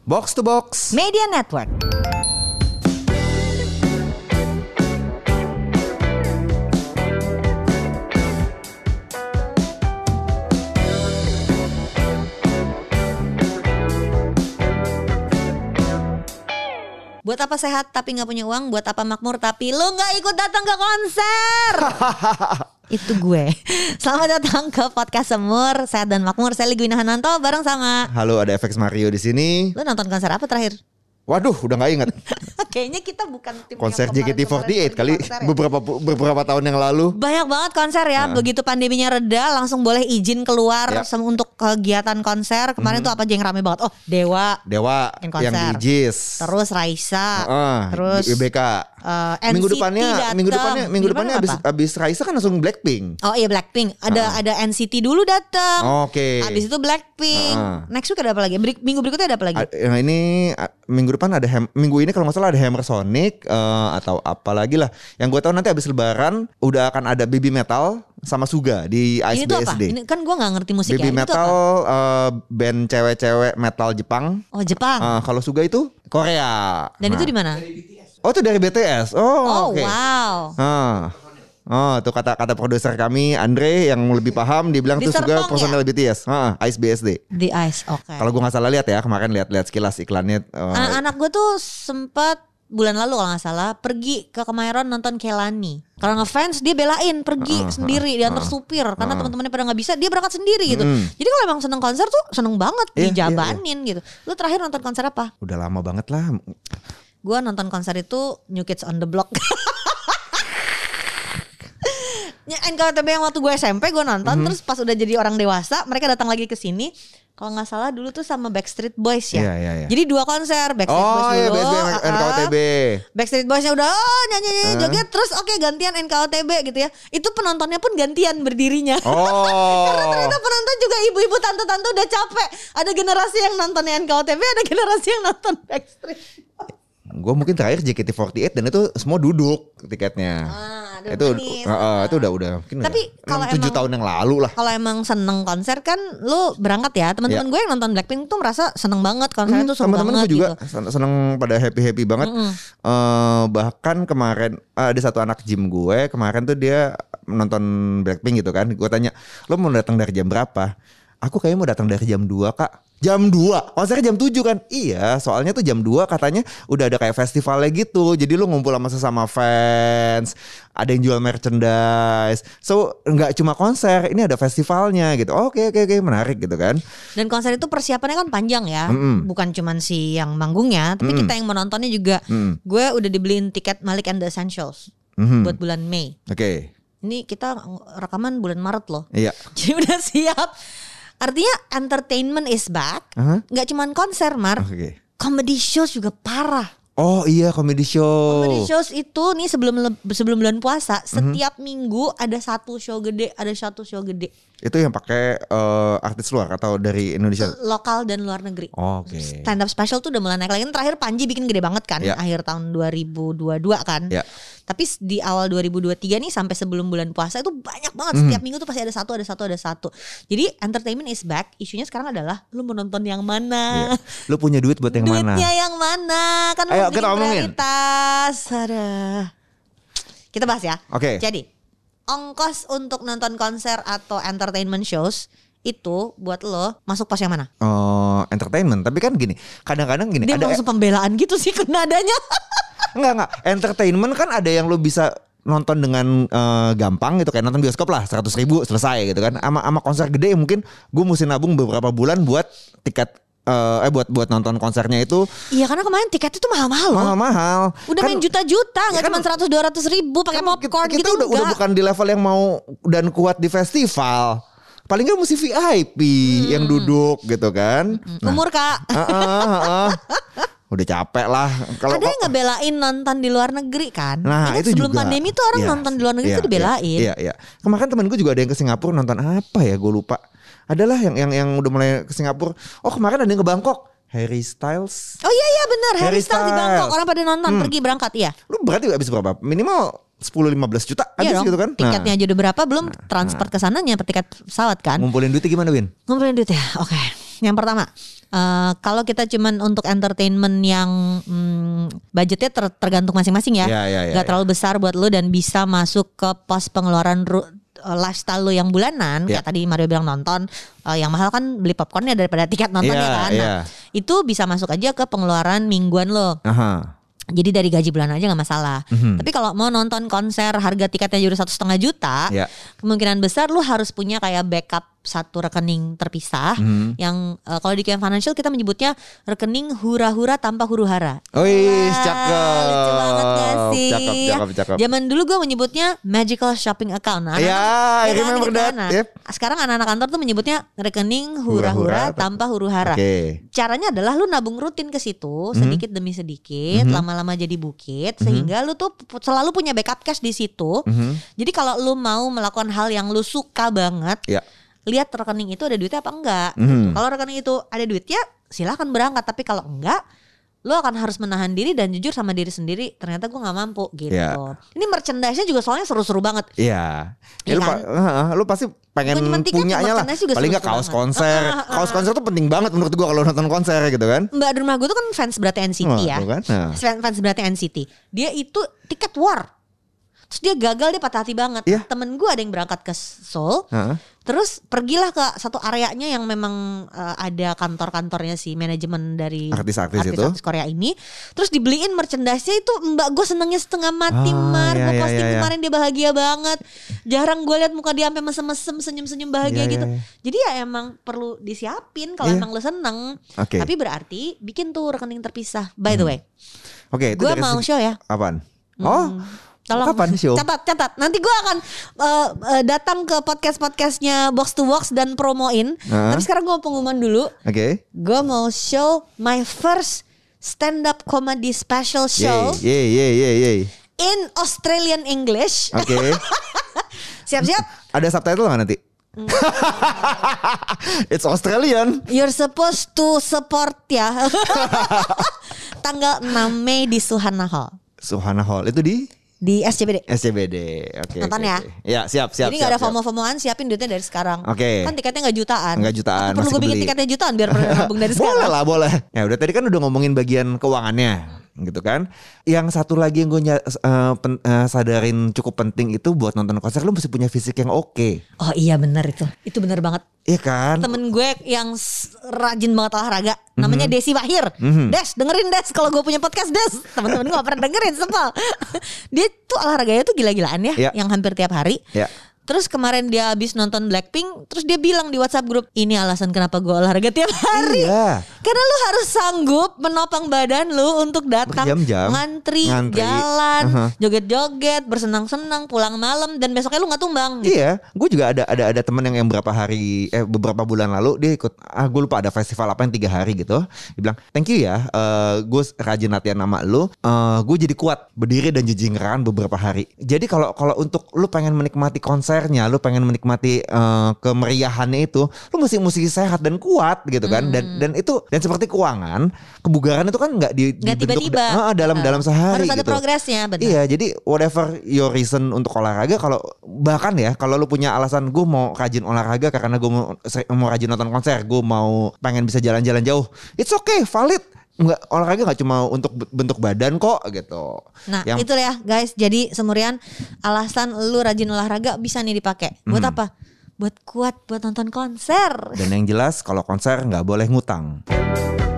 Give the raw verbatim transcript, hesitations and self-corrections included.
Box to Box Media Network. Buat apa sehat tapi gak punya uang? Buat apa makmur tapi lu gak ikut datang ke konser? Itu gue. Selamat datang ke podcast Semur Sehat dan Makmur. Saya Ligwina Hananto bareng sama. Halo, ada F X Mario di sini. Lu nonton konser apa terakhir? Waduh, udah gak ingat. Kayaknya kita bukan tim konser J K T empat delapan kali konser, ya? beberapa beberapa tahun yang lalu. Banyak banget konser ya. Nah. Begitu pandeminya reda langsung boleh izin keluar ya. Untuk kegiatan konser. Kemarin mm-hmm. tuh apa aja yang rame banget? Oh, Dewa. Dewa yang di Jis. Terus Raisa. Uh, terus B B K. Uh, minggu depannya, dateng. minggu depannya, minggu depannya abis, abis Raisa kan langsung Blackpink. Oh iya Blackpink. Ada uh. ada N C T dulu datang. Oke. Okay. Abis itu Blackpink. Uh. Next week ada apa lagi? Minggu berikutnya ada apa lagi? Yang uh, ini uh, minggu depan ada Ham, minggu ini kalau nggak salah ada Hammer Sonic uh, atau apa lagi lah. Yang gue tahu nanti abis Lebaran udah akan ada Baby Metal sama Suga di Ice B S D. Ini kan gue nggak ngerti musik Baby ya. Metal uh, band cewek-cewek metal Jepang. Oh Jepang. Uh, kalau Suga itu Korea. Dan nah. itu di mana? Oh itu dari B T S. Oh, oh okay. wow. Ah. Oh tuh kata kata produser kami Andre yang lebih paham dia bilang di tuh juga personel ya? B T S. Ah, Ice B S D. Di Ice, oke. Okay. Kalau gue nggak salah lihat ya kemarin lihat-lihat sekilas iklannya. Uh, Anak-anak gue tuh sempat bulan lalu kalau nggak salah pergi ke Kemayoran nonton Kelani. Kalau ngefans dia belain pergi uh, sendiri uh, diantar uh, supir karena uh, teman-temannya pada nggak bisa dia berangkat sendiri gitu. Mm. Jadi kalau emang seneng konser tuh seneng banget yeah, dijabanin yeah, yeah. gitu. Lu terakhir nonton konser apa? Udah lama banget lah. Gue nonton konser itu New Kids on the Block. N K O T B yang waktu gue S M P gue nonton, mm-hmm. terus pas udah jadi orang dewasa mereka datang lagi ke sini. Kalau nggak salah dulu tuh sama Backstreet Boys ya. Yeah, yeah, yeah. Jadi dua konser Backstreet oh, Boys iya, dulu. Oh iya N K O T B. Backstreet Boysnya udah oh, nyanyi-nyanyi uh. joget terus oke okay, gantian N K O T B gitu ya. Itu penontonnya pun gantian berdirinya. Oh. Karena ternyata penonton juga ibu-ibu tante-tante udah capek. Ada generasi yang nontonnya N K O T B, ada generasi yang nonton Backstreet Boys. Gue mungkin terakhir J K T empat delapan dan itu semua duduk tiketnya. Ah, itu uh, uh, itu udah udah mungkin tapi kalau tujuh tahun yang lalu lah. Kalau emang seneng konser kan lu berangkat ya. Teman-teman ya. Gue yang nonton Blackpink tuh merasa seneng banget konsernya hmm, tuh seru teman-teman banget gue juga gitu. Seneng pada happy-happy banget. Mm-hmm. Uh, bahkan kemarin uh, ada satu anak gym gue kemarin tuh dia nonton Blackpink gitu kan. Gue tanya, "Lo mau datang dari jam berapa?" Aku kayaknya mau datang dari jam dua kak. Jam dua, konsernya jam tujuh kan? Iya, soalnya tuh jam dua katanya udah ada kayak festivalnya gitu. Jadi lu ngumpul sama sesama fans, ada yang jual merchandise. So gak cuma konser, ini ada festivalnya gitu. Oke oke oke menarik gitu kan. Dan konser itu persiapannya kan panjang ya. Mm-mm. Bukan cuma si yang manggungnya, tapi Mm-mm. kita yang menontonnya juga. Mm-mm. Gue udah dibeliin tiket Malik and the Essentials mm-hmm. buat bulan Mei. Oke okay. Ini kita rekaman bulan Maret loh. Iya. Jadi udah siap. Artinya entertainment is back. Uh-huh. Gak cuman konser Mar, okay. comedy shows juga parah. Oh iya comedy show. Comedy shows itu nih sebelum sebelum bulan puasa uh-huh. setiap minggu ada satu show gede, ada satu show gede. Itu yang pakai uh, artis luar atau dari Indonesia? Lokal dan luar negeri. Oh, Oke. Okay. Stand up special tuh udah mulai naik lagi. Terakhir Panji bikin gede banget kan, yeah. akhir tahun dua ribu dua puluh dua kan. Yeah. Tapi di awal dua ribu dua puluh tiga nih sampai sebelum bulan puasa itu banyak banget. Mm. Setiap minggu tuh pasti ada satu, ada satu, ada satu. Jadi entertainment is back. Isunya sekarang adalah lu menonton yang mana? Yeah. Lu punya duit buat yang Duitnya mana? Duitnya yang mana? Kan lu bikin prioritas. Aduh. Kita bahas ya. Oke. Okay. Jadi ongkos untuk nonton konser atau entertainment shows itu buat lo masuk pos yang mana? Oh, entertainment. Tapi kan gini, kadang-kadang gini. Dia ada langsung pembelaan gitu sih nadanya. Enggak enggak. Entertainment kan ada yang lo bisa nonton dengan uh, gampang gitu, kayak nonton bioskop lah seratus ribu selesai gitu kan. Ama ama konser gede mungkin gue mesti nabung beberapa bulan buat tiket. Uh, eh buat buat nonton konsernya itu. Iya karena kemarin tiket itu mahal-mahal loh. Mahal-mahal. Udah kan, main juta-juta, nggak ya cuma seratus dua ratus ribu pakai kan popcorn kita, kita gitu. Udah, udah bukan di level yang mau dan kuat di festival. Paling nggak mesti V I P hmm. yang duduk gitu kan. Hmm. Nah. Umur kak. Uh, uh, uh, uh. Udah capek lah. Kalau ada yang ngebelain nonton di luar negeri kan. Nah ya, itu sebelum juga. Pandemi tuh orang ya, nonton di luar negeri ya, tuh dibelain. Iya iya. Ya. Kemarin temen gue juga ada yang ke Singapura nonton apa ya gue lupa. Adalah yang yang yang udah mulai ke Singapura. Oh kemarin ada yang ke Bangkok. Harry Styles. Oh iya iya benar Harry, Harry Styles di Bangkok. Orang pada nonton hmm. pergi berangkat iya. Lu berarti habis berapa? Minimal sepuluh lima belas juta iya habis gitu kan. Tiketnya nah. aja udah berapa belum nah. transport ke sananya tiket pesawat kan. Ngumpulin duitnya gimana Win? Ngumpulin duit ya. Oke. Okay. Yang pertama, uh, kalau kita cuman untuk entertainment yang hmm, budgetnya ter- tergantung masing-masing ya, Ya, ya, ya, gak ya. terlalu besar buat lu dan bisa masuk ke pos pengeluaran ru- uh, lifestyle lu yang bulanan. Ya. Kayak tadi Mario bilang nonton, uh, yang mahal kan beli popcornnya daripada tiket nontonnya Ya, kan. ya. Nah, itu bisa masuk aja ke pengeluaran mingguan lo. Aha. Jadi dari gaji bulanan aja nggak masalah. Mhm. Tapi kalau mau nonton konser harga tiketnya jadi satu setengah juta, Ya. kemungkinan besar lu harus punya kayak backup satu rekening terpisah Mhm. yang uh, kalau di Q M Financial kita menyebutnya rekening hura-hura tanpa huru-hara. Wih, Wah, cakep. lucu banget gak sih? Cakep, cakep, cakep. Zaman dulu gue menyebutnya magical shopping account. Nah, Ya, I kan, remember gitu that. kan. Nah, Yep. sekarang anak-anak kantor tuh menyebutnya rekening Hura-hura hura-hura tanpa huru-hara. Oke. Caranya adalah lu nabung rutin ke situ sedikit demi sedikit, Mhm. lama-lama jadi bukit sehingga lu tuh pu- selalu punya backup cash di situ. Mhm. Jadi kalau lu mau melakukan hal yang lu suka banget, Ya. lihat rekening itu ada duitnya apa enggak. Mhm. Gitu. Kalau rekening itu ada duitnya, silahkan berangkat. Tapi kalau enggak, lu akan harus menahan diri dan jujur sama diri sendiri. Ternyata gue nggak mampu gitu. Ya. Ini merchandise-nya juga soalnya seru-seru banget. Iya. Iya Ya, lu, kan? pa- uh, lu pasti pengen Bukan cuma tiket, punyanya lah. merchandise juga Paling nggak seru-seru kaos banget. konser. Ah, ah, ah. Kaos konser tuh penting banget menurut gua kalau nonton konser gitu kan. Mbak di rumah gue tuh kan fans berarti N C T Wah, ya. tuh kan? Nah. Fans, fans berarti N C T. Dia itu tiket war. Terus dia gagal, dia patah hati banget. Iya. Temen gue ada yang berangkat ke Seoul. Heeh. Terus pergilah ke satu areanya yang memang uh, ada kantor-kantornya si manajemen dari Artis-artis itu. artis Korea ini. Terus dibeliin merchandise-nya itu mbak gue senengnya setengah mati. Ah, Mar. iya, Gue iya, posting iya, iya. kemarin dia bahagia banget. Jarang gue lihat muka dia sampai mesem-mesem senyum-senyum bahagia Iya, iya, gitu. iya. Jadi ya emang perlu disiapin kalau Iya. emang lo seneng. Oke. Tapi berarti bikin tuh rekening terpisah. By the way, Oke, itu gue dari mau segi- show ya. Apaan? Oh. Tolong Kapan show? catat catat. Nanti gue akan uh, uh, datang ke podcast podcastnya Box to Box dan promoin. Hah? Tapi sekarang gue mau pengumuman dulu. Oke. Gue mau show my first stand up comedy special show Yeay, yeay, yeay, yeay. in Australian English. Oke. Siap-siap. Ada subtitle nggak nanti? It's Australian. You're supposed to support ya. Tanggal enam Mei di Suhana Hall Suhana Hall itu di di S C B D. S C B D. Oke. Nonton oke, ya. oke. Ya, siap, siap. Jadi siap, gak ada siap. FOMO-FOMOan, siapin duitnya dari sekarang. Oke. Kan tiketnya gak jutaan. Nggak jutaan, Apa perlu masih gue bikin beli. tiketnya jutaan biar nabung dari sekarang. Boleh lah, boleh. Ya udah tadi kan udah ngomongin bagian keuangannya, gitu kan. Yang satu lagi yang gue ny- uh, pen- uh, sadarin cukup penting itu buat nonton konser lu mesti punya fisik yang oke. Oh iya benar itu. Itu benar banget. Iya kan? Temen gue yang s- rajin banget olahraga namanya Desi Wahir. Mhm. Des, dengerin Des kalau gue punya podcast Des. Temen-temen gue gak pernah dengerin, sepal. Dia tuh olahraganya tuh gila-gilaan ya, Ya. yang hampir tiap hari. Ya. Terus kemarin dia habis nonton Blackpink, terus dia bilang di WhatsApp grup, ini alasan kenapa gue olahraga tiap hari. Iya. Karena lu harus sanggup menopang badan lu untuk datang, Berjam-jam. ngantri, Ngantri. jalan, Uh-huh. joget-joget, bersenang-senang, pulang malam, dan besoknya lu nggak tumbang. Gitu. Iya, gue juga ada ada ada temen yang yang beberapa hari eh beberapa bulan lalu dia ikut ah gue lupa ada festival apa yang tiga hari gitu. Dia bilang thank you ya, eh gue rajin latihan sama lu, eh gue jadi kuat berdiri dan jejingeran beberapa hari. Jadi kalau kalau untuk lu pengen menikmati konsernya, lu pengen menikmati eh, kemeriahannya itu, lu mesti mesti sehat dan kuat gitu kan. Dan dan itu dan seperti keuangan, kebugaran itu kan nggak di, Nggak dibentuk tiba-tiba. da- ah, dalam Uh, dalam sehari harus ada gitu. progresnya, benar. Iya, jadi whatever your reason untuk olahraga, kalau bahkan ya kalau lu punya alasan gue mau rajin olahraga karena gue mau mau rajin nonton konser, gue mau pengen bisa jalan-jalan jauh, it's okay, valid. Nggak, olahraga nggak cuma untuk bentuk badan kok gitu. Nah Yang- itu ya guys. Jadi semurian alasan lu rajin olahraga bisa nih dipakai. Buat Hmm. apa? Buat kuat buat nonton konser. Dan yang jelas kalau konser nggak boleh ngutang.